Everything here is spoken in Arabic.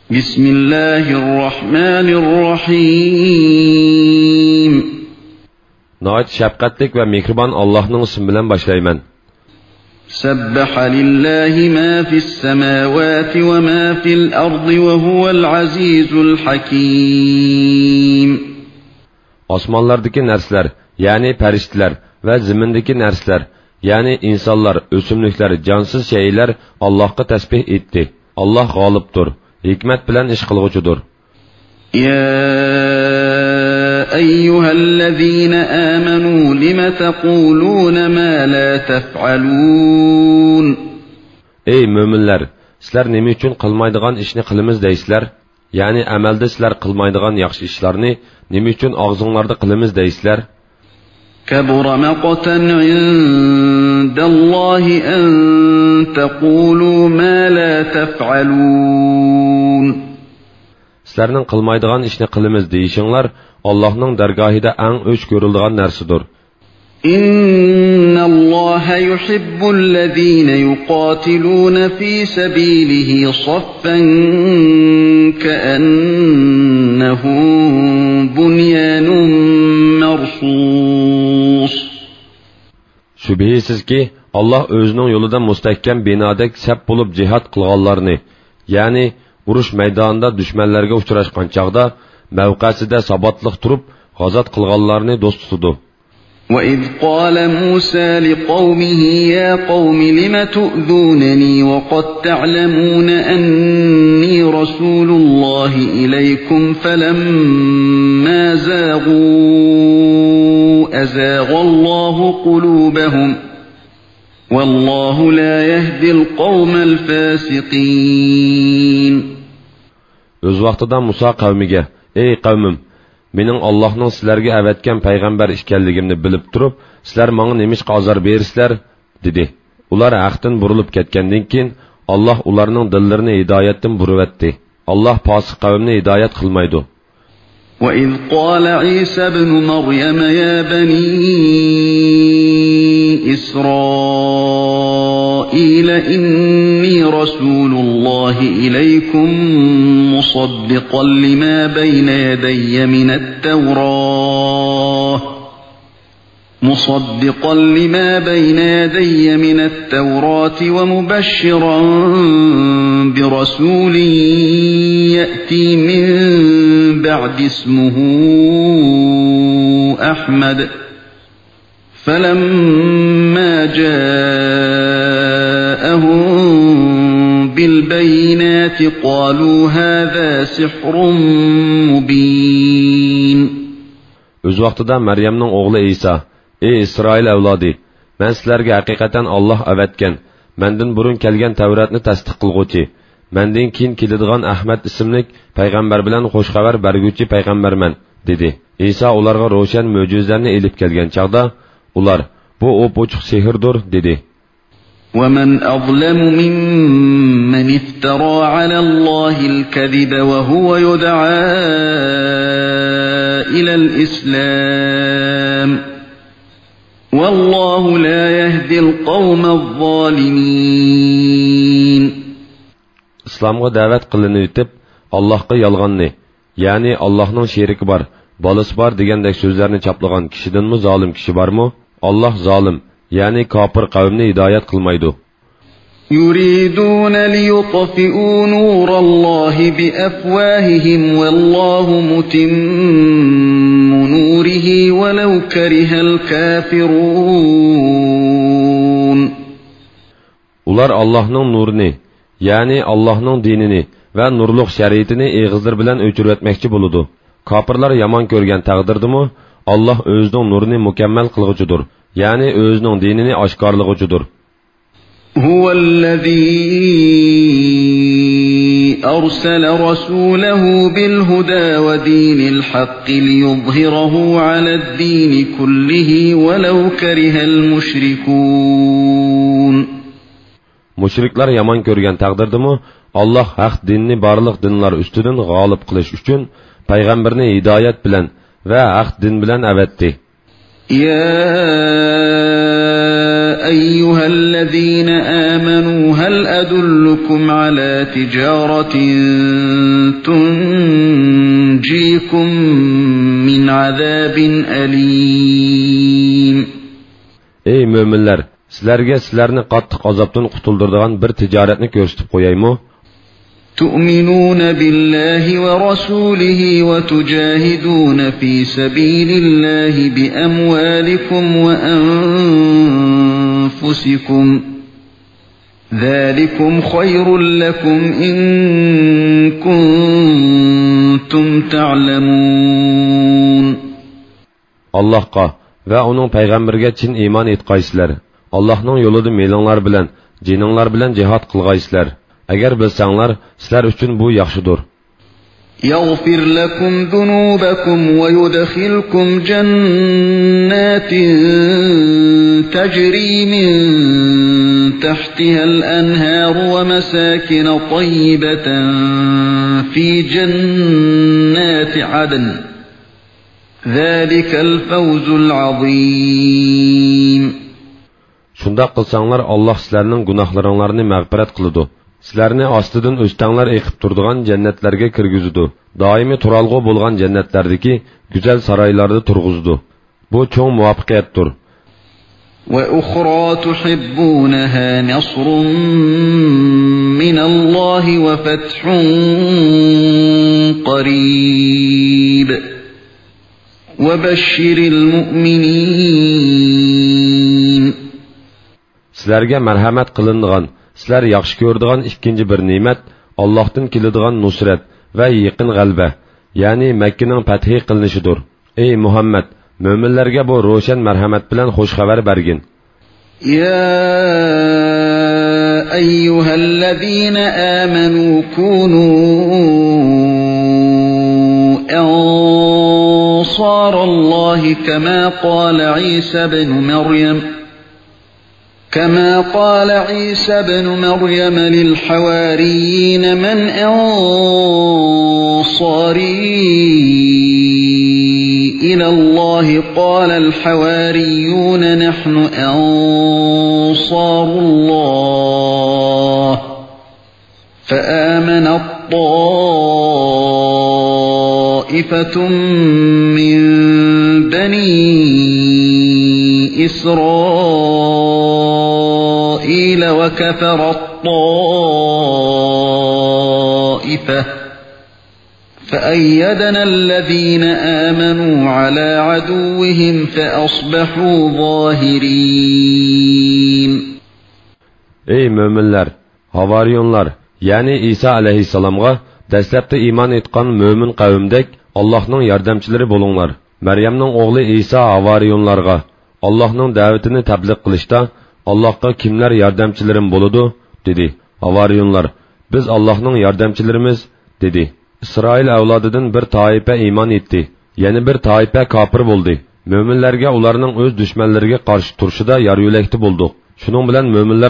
Bismillahirrahmanirrahim. Nəhayət şəfqətlik və mehriban Allah'ın ismi bilan başlayman. Sabbaha lillahi ma fis semawati ve ma fil ardi ve huvel azizul hakim. Osmonlardagi narsalar, ya'ni farishtalar va zimindagi narsalar, ya'ni insonlar, o'simliklar, jonsiz shaylar Allohga tasbih etdi. Alloh g'olibdir, hikmat bilan ish qilg'uchidir. Ya eyyuhallazina amanu lima taquluna ma la taf'alun. Ey mo'minlar, sizlar nima uchun qilmaydigan ishni qilamiz deysizlar? Ya'ni amalda sizlar qilmaydigan yaxshi ishlarni nima uchun og'zinglarda qilamiz deysizlar? Kabura maqtan indallahi an taqulu ma la taf'alun. Sizlarning qilmaydigan ishni qilamiz deyishinglar Allohning dargohida eng o'ch ko'riladigan narsadir. Innalloha yuhibbul ladina yuqatiluna fi sabilihi saffan ka'annahum bunyanun marsus. Şübhəsizki Allah özünün yolunda mustahkam binodek sap bo'lib jihad qilganlarni, ya'ni urush maydonida dushmanlarga uchrashgan chaqda mavqasida sabotliq turib g'azot qilganlarni do'st tutdi. وَإِذْ قَالَ مُوسَى لِقَوْمِهِ يَا قَوْمِ لِمَ تُؤْذُونَنِي وَقَدْ تَعْلَمُونَ أَنِّي رَسُولُ اللَّهِ إِلَيْكُمْ فَلَمَّا زَاغُوا أَزَاغَ اللَّهُ قُلُوبَهُمْ وَاللَّهُ لَا يَهْدِي الْقَوْمَ الْفَاسِقِينَ. Öz vaqtida Musa qavmiga: "Ey qavmim, mening Allohning sizlarga avatgan payg'ambar ekanligimni bilib turib, sizlar menga nemishqa azor bersizlar?" dedi. Ular haqdan burilib ketgandan keyin Alloh ularning dillarini hidoyatdan burvatdi. Alloh fosiq qavmni hidoyat qilmaydi. وَإِذْ قَالَ عِيسَى ابْنُ مَرْيَمَ يَا بَنِي إِسْرَائِيلَ إِنِّي رَسُولُ اللَّهِ إِلَيْكُمْ مُصَدِّقًا لِمَا بَيْنَ يَدَيَّ مِنَ التَّوْرَاةِ وَمُبَشِّرًا بِرَسُولٍ يَأْتِي مِنْ بَعْدِ اسْمُهُ أَحْمَدَ فَلَمَّا جَاءَهُم بِالْبَيِّنَاتِ قَالُوا هَذَا سِحْرٌ مُبِينٌ. Öz vaqtida Maryamning o'g'li İsa: "Ey İsroil avlodi, men sizlarga haqiqatan Alloh avatgan, mendan burun kelgan Tavratni tasdiq qilguvchi, mendan keyin keladigan Ahmad ismli payg'ambar bilan xo'sh xabar berguvchi payg'ambarman" dedi. İsa ularga ro'shan mo'jizalarni elib kelgan chaqda, ular: "Bu o'pochiq sehrdir" dedi. وَمَنْ أَظْلَمُ مِمَّنِ افْتَرَى عَلَى اللَّهِ الْكَذِبَ وَهُوَ يُدْعَى إِلَى الْإِسْلَامِ وَاللَّهُ لَا يَهْدِي الْقَوْمَ الظَّالِمِينَ. İslamga davet qilini etib, Allohga yolg'onni, ya'ni Allohning sheriki bor, bolasi bor degandek so'zlarni chaplagan kishidanmi zolim kishi bormi? Alloh zolim, ya'ni kofir qavmni hidoyat qilmaydi. يُرِيدُونَ لِيُطْفِئُوا نُورَ اللَّهِ بِأَفْوَاهِهِمْ وَاللَّهُ مُتِمُّ نُورِهِ وَلَوْ كَرِهَ الْكَافِرُونَ. Ular Allohning nurini, ya'ni Allohning dinini va nurluq shariatini eg'izlar bilan o'chirib etmoqchi bo'ladi. Kofirlar yomon ko'rgan taqdirdimi, Alloh o'zining nurini mukammal qilg'uchidir, ya'ni o'zining dinini oshkorlag'uchidir. هو الذي أرسل رسوله بالهدى ودين الحق ليظهره على الدين كله ولو كره المشركون. Müşrikler yaman görgen takdirdimi, Allah haq dinini barlıq dinler üstüdün g'olib qilish uchun payg'ambarni hidayet bilen ve haq din bilen əvətdi. Ya أيها الذين آمنوا هل أدلكم على تجارة تنجيكم من عذاب أليم. Ey müminler, sizlarni qattiq azobdan qutuldiradigan bir tijoratni ko'rsatib qo'yaymi? تؤمنون بالله ورسوله وتجاهدون في سبيل الله بأموالكم وأنفسكم ذلكم خير لكم إن كنتم تعلمون. Allahqa ve onun peygamberge chin iman etqaysizlar. Allah'ның yolida melinglar bilan, jininglar bilan jihad qilgaysizlar. Agar bilsanglar, sizlar uchun bu yaxshidir. يغفر لكم ذنوبكم ويدخلكم جنات تجري من تحتها الأنهار ومساكن طيبة في جنات عدن ذلك الفوز العظيم. Şunda qılsanglar Allah sizlərinin günahlarınlarını məğfirət qılıdı. Sizlərni astıdan östənlər eqib turduğan cənnətlərə kirgüzüdü. Daimi turalğı bolğan cənnətlərdəki güzel saraylarda turğuzdu. Bu çoğ muvaffəqiyyətdir. وَأُخْرَى تُحِبُّونَهَا نَصْرٌ مِّنَ اللَّهِ وَفَتْحٌ قَرِيبٌ وَبَشِّرِ الْمُؤْمِنِينَ. Sizlərə mərhəmət qılınğan, sizlər yaxşı gördüğün ikinci bir nimet, Allah'tan kilidğan nusret ve yaqin g'alba, yani Mekke'nin fethi qılınışıdır. Ey Muhammed, müminlerge bu roşan merhamet bilen hoş haber bergin. Ya eyyühellezine amenu kunu ensarallahi kema qala İsa ibn Meryem كما قال عيسى بن مريم للحواريين من أنصاري إلى الله قال الحواريون نحن أنصار الله فآمن الطائفة من بني إسرائيل وكفر الطائفة فأيدنا الذين آمنوا على عدوهم فأصبحوا ظاهرين. Ey müminler, havariyonlar, yani İsa aleyhisselam'a dastlabda iman etgan mümin qavmdek Allah'ның yardımçıları bolunglar. Meryem'nin oğlu İsa havariyonlarga Allah'ның davetini təbliğ qilishda Allah'a kimler yardımçılarım boludu dedi. Havariyonlar, biz Allah'ның yardımçılarımız dedi. İsrail avladıdan bir taife iman etti. Yani bir taife kafir boldu. Müminlerge ularning öz düşmanlariga qarshi turishida yar yo'lakti bo'ldik. Shuning bilan müminler